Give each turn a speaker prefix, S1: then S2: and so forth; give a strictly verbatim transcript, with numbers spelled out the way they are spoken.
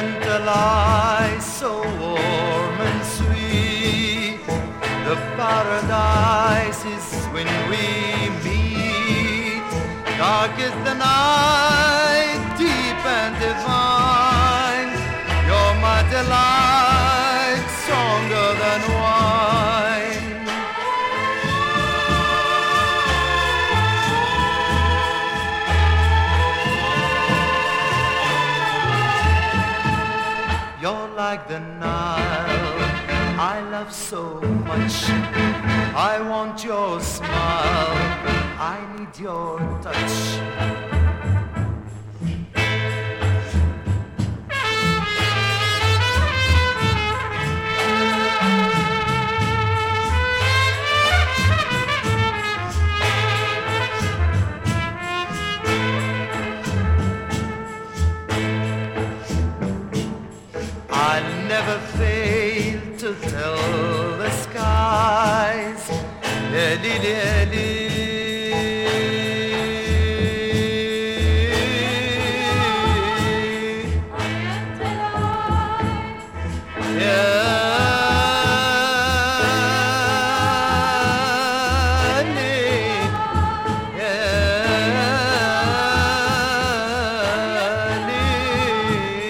S1: gentle eyes so warm and sweet. The paradise is when we meet. Dark is the night, deep and divine. You're my delight, stronger than wine. You're like the Nile, I love so much. I want your smile, I need your touch. I'll never fail to tell the skies, Lily, Lily,